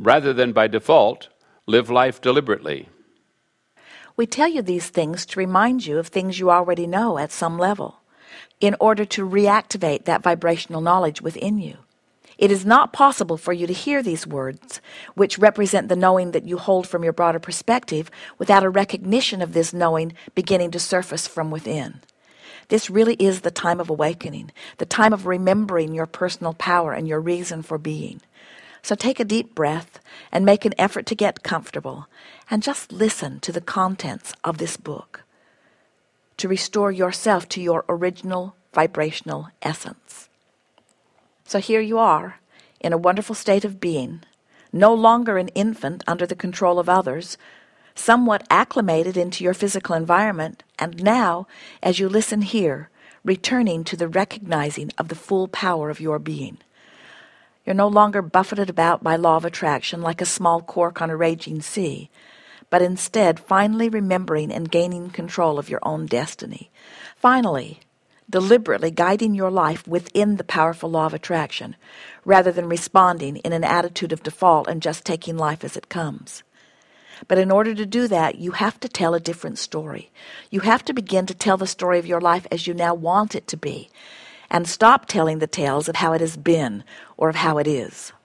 Rather than by default, live life deliberately. We tell you these things to remind you of things you already know at some level, in order to reactivate that vibrational knowledge within you. It is not possible for you to hear these words, which represent the knowing that you hold from your broader perspective, without a recognition of this knowing beginning to surface from within. This really is the time of awakening, the time of remembering your personal power and your reason for being. So take a deep breath and make an effort to get comfortable and just listen to the contents of this book to restore yourself to your original vibrational essence. So here you are, in a wonderful state of being, no longer an infant under the control of others, somewhat acclimated into your physical environment, and now, as you listen here, returning to the recognizing of the full power of your being. You're no longer buffeted about by law of attraction like a small cork on a raging sea, but instead finally remembering and gaining control of your own destiny. Finally, deliberately guiding your life within the powerful law of attraction, rather than responding in an attitude of default and just taking life as it comes. But in order to do that, you have to tell a different story. You have to begin to tell the story of your life as you now want it to be, and stop telling the tales of how it has been or of how it is.